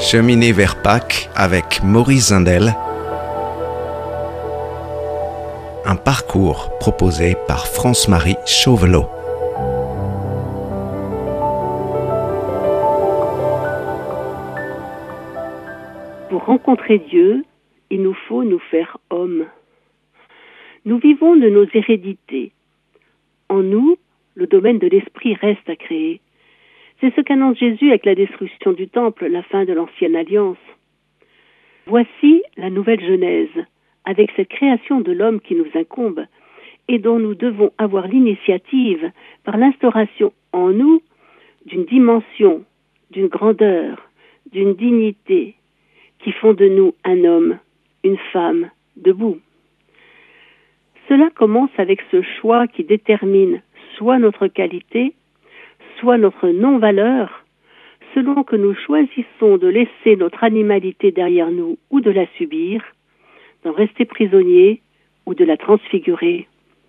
Cheminer vers Pâques avec Maurice Zindel. Un parcours proposé par France-Marie Chauvelot. Pour rencontrer Dieu, il nous faut nous faire hommes. Nous vivons de nos hérédités. En nous, le domaine de l'esprit reste à créer. C'est ce qu'annonce Jésus avec la destruction du temple, la fin de l'ancienne alliance. Voici la nouvelle Genèse, avec cette création de l'homme qui nous incombe et dont nous devons avoir l'initiative par l'instauration en nous d'une dimension, d'une grandeur, d'une dignité qui font de nous un homme, une femme, debout. Cela commence avec ce choix qui détermine soit notre qualité, soit notre non-valeur, selon que nous choisissons de laisser notre animalité derrière nous ou de la subir, d'en rester prisonniers ou de la transfigurer.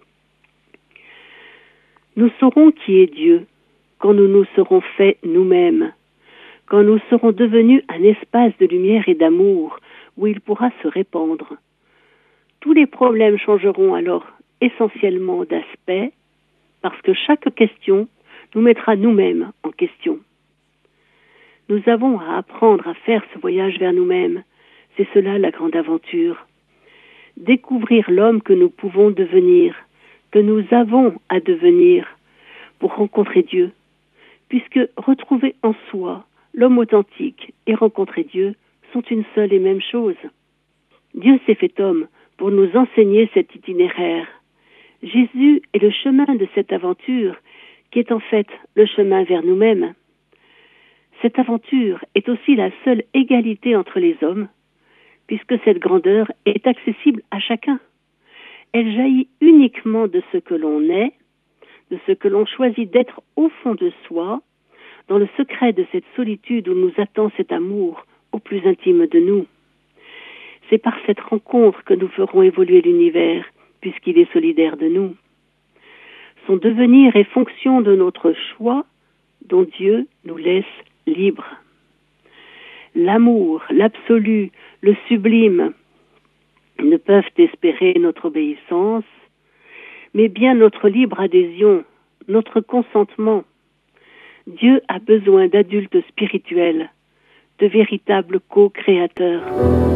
Nous saurons qui est Dieu quand nous nous serons faits nous-mêmes, quand nous serons devenus un espace de lumière et d'amour où il pourra se répandre. Tous les problèmes changeront alors essentiellement d'aspect, parce que chaque question nous mettra nous-mêmes en question. Nous avons à apprendre à faire ce voyage vers nous-mêmes. C'est cela la grande aventure. Découvrir l'homme que nous pouvons devenir, que nous avons à devenir pour rencontrer Dieu, puisque retrouver en soi l'homme authentique et rencontrer Dieu sont une seule et même chose. Dieu s'est fait homme pour nous enseigner cet itinéraire. Jésus est le chemin de cette aventure qui est en fait le chemin vers nous-mêmes. Cette aventure est aussi la seule égalité entre les hommes, puisque cette grandeur est accessible à chacun. Elle jaillit uniquement de ce que l'on est, de ce que l'on choisit d'être au fond de soi, dans le secret de cette solitude où nous attend cet amour au plus intime de nous. C'est par cette rencontre que nous ferons évoluer l'univers, puisqu'il est solidaire de nous. Son devenir est fonction de notre choix, dont Dieu nous laisse libres. L'amour, l'absolu, le sublime ne peuvent espérer notre obéissance, mais bien notre libre adhésion, notre consentement. Dieu a besoin d'adultes spirituels, de véritables co-créateurs.